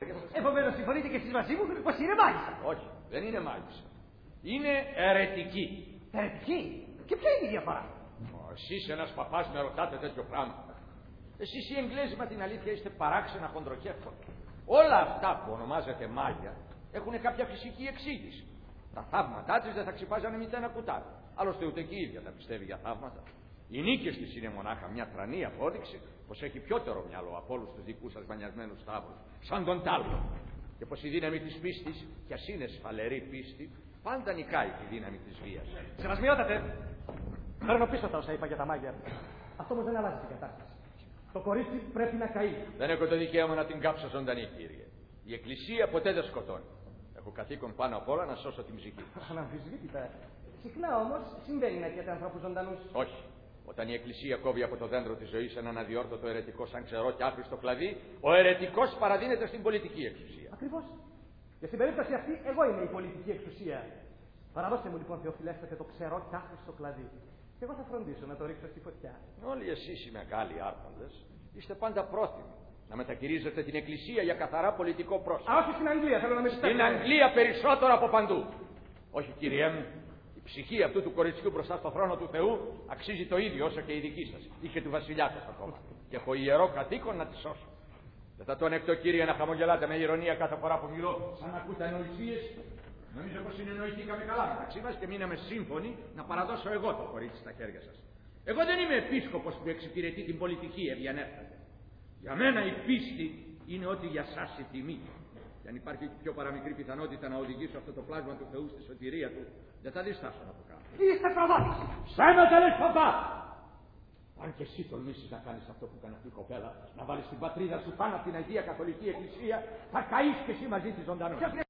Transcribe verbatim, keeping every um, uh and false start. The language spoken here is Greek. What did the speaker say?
Επομένως, συμφωνείτε και εσείς μαζί μου πως είναι μάγισσα. Όχι, δεν είναι μάγισσα. Είναι αιρετική. Αιρετική. Και ποια είναι η διαφορά? Εσείς ένας παπάς με ρωτάτε τέτοιο πράγμα. Εσείς οι Εγγλέζοι, μα την αλήθεια, είστε παράξενα χοντροκέφα. Όλα αυτά που ονομάζετε μάγια έχουν κάποια φυσική εξήγηση. Τα θαύματά της δεν θα ξυπάζανε μήτε ένα κουτάλι. Άλλωστε ούτε και η ίδια τα πιστεύει για θαύματα. Οι νίκες της είναι μονάχα μια τρανή απόδειξη πως έχει πιότερο μυαλό από όλους τους δικούς σας μανιασμένους σταύρους, σαν τον Τάλτον. Και πως η δύναμη της πίστης, κι ας είναι σφαλερή πίστη, πάντα νικάει τη δύναμη της βίας. Σεβασμιότατε, παίρνω πίσω τα όσα είπα για τα μάγια. Αυτό όμως δεν αλλάζει την κατάσταση. Το κορίτσι πρέπει να καεί. Δεν έχω το δικαίωμα να την κάψω ζωντανή, κύριε. Η Εκκλησία ποτέ δεν σκοτώνει. Έχω καθήκον πάνω απ' όλα να σώσω την ψυχή. Αναμφισβήτητα. Συχνά όμως συμβαίνει να καίτε ανθρώπους ζωντανούς. Όχι. Όταν η Εκκλησία κόβει από το δέντρο της ζωής έναν αδιόρθωτο αιρετικό σαν ξερό και άχρηστο κλαδί, ο αιρετικός παραδίνεται στην πολιτική εξουσία. Ακριβώς. Και στην περίπτωση αυτή, εγώ είμαι η πολιτική εξουσία. Παραδώστε μου λοιπόν, Θεοφιλέστατε, το ξερό και άχρηστο κλαδί. Και εγώ θα φροντίσω να το ρίξω στη φωτιά. Όλοι εσείς οι μεγάλοι άρχοντες είστε πάντα πρόθυμοι να μετακηρύζετε την Εκκλησία για καθαρά πολιτικό πρόσωπο. Α, όχι στην Αγγλία, θέλω να με συστάσετε. Στην Αγγλία περισσότερο από παντού. Όχι, κύριέ μου. Η ψυχή αυτού του κοριτσιού μπροστά στο θρόνο του Θεού αξίζει το ίδιο όσο και η δική σας. Είχε του βασιλιά σας ακόμα. Και έχω ιερό καθήκον να τη σώσω. Δεν θα το ανεκτώ, κύριε, να χαμογελάτε με ηρωνία κάθε φορά που μιλώ, σαν να ακούτε ανοησίες. Νομίζω πως συνεννοηθήκαμε καλά μεταξύ μας και μείναμε σύμφωνοι να παραδώσω εγώ το κορίτσι στα χέρια σας. Εγώ δεν είμαι επίσκοπος που εξυπηρετεί την πολιτική ευγενέστατη. Για μένα η πίστη είναι ότι για σας η τιμή. Και αν υπάρχει πιο παραμικρή πιθανότητα να οδηγήσω αυτό το πλάσμα του Θεού στη σωτηρία του, δεν θα διστάσω να το κάνω. Είστε προδότης. Ψέματα λες, παπά! Αν και εσύ τολμήσεις να κάνεις αυτό που έκανε αυτή η κοπέλα, να βάλεις την πατρίδα σου πάνω από την Αγία Καθολική Εκκλησία, θα καείς και εσύ μαζί της ζωντανός.